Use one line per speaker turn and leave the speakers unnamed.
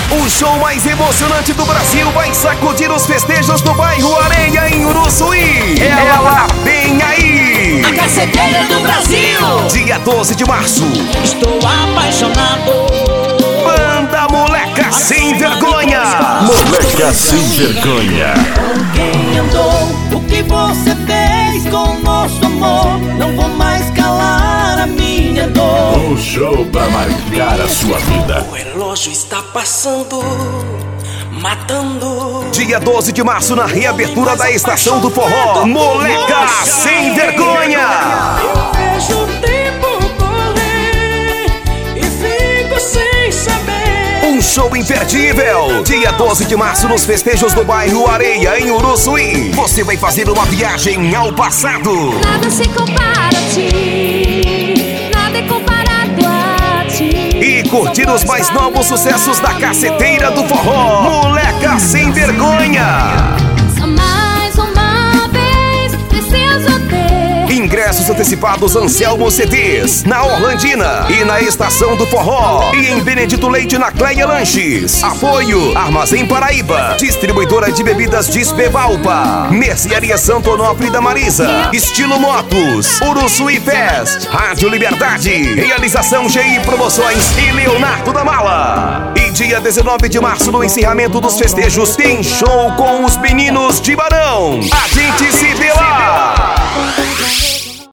O show mais emocionante do Brasil vai sacudir os festejos do bairro Areia, em Uruçuí. Ela vem aí!
A caceteira do Brasil!
Dia 12 de março.
Estou apaixonado.
Banda Moleca Sem Vergonha.
Moleca Sem Vergonha.
Com quem andou, o que você fez com o nosso amor? Não vou mais calar a minha dor.
Um show pra marcar a sua vida.
O relógio está passando, matando.
Dia 12 de março, na reabertura da Estação do Forró. Moleca Sem Vergonha.
Eu vejo o tempo correr e fico sem saber.
Um show imperdível. Dia 12 de março, nos festejos do bairro Areia, em Uruçuí. Você vai fazer uma viagem ao passado.
Nada se compara a ti, nada é comparado a ti.
E curtir os mais novos sucessos da caceteira do forró. Moleca Sem Vergonha.
Só mais uma vez preciso ter.
Ingressos antecipados Anselmo CDs, na Orlandina e na Estação do Forró. E em Benedito Leite, na Cleia Lanches. Apoio Armazém Paraíba, distribuidora de bebidas Dispevalpa, Mercearia Santo Onofre da Marisa, Estilo Motos, Uruçuí Fest, Rádio Liberdade, Realização GI Promoções e Leonardo da Mala. E dia 19 de março, no encerramento dos festejos, tem show com os meninos de Barão. A gente se vê lá!